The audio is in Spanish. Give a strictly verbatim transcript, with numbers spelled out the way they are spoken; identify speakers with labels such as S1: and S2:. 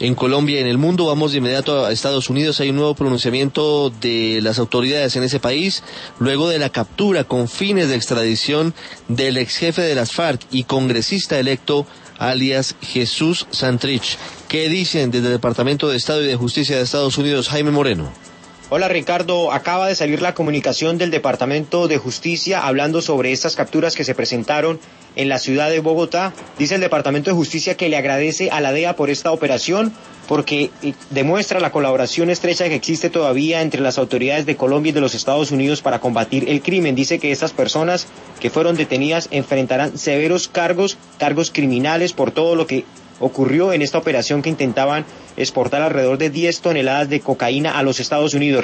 S1: en Colombia y en el mundo. Vamos de inmediato a Estados Unidos. Hay un nuevo pronunciamiento de las autoridades en ese país, luego de la captura con fines de extradición del ex jefe de las FARC y congresista electo, alias Jesús Santrich. ¿Qué dicen desde el Departamento de Estado y de Justicia de Estados Unidos? Jaime Moreno.
S2: Hola Ricardo, acaba de salir la comunicación del Departamento de Justicia hablando sobre estas capturas que se presentaron en la ciudad de Bogotá. Dice el Departamento de Justicia que le agradece a la D E A por esta operación porque demuestra la colaboración estrecha que existe todavía entre las autoridades de Colombia y de los Estados Unidos para combatir el crimen. Dice que estas personas que fueron detenidas enfrentarán severos cargos, cargos criminales por todo lo que ocurrió en esta operación que intentaban exportar alrededor de diez toneladas de cocaína a los Estados Unidos.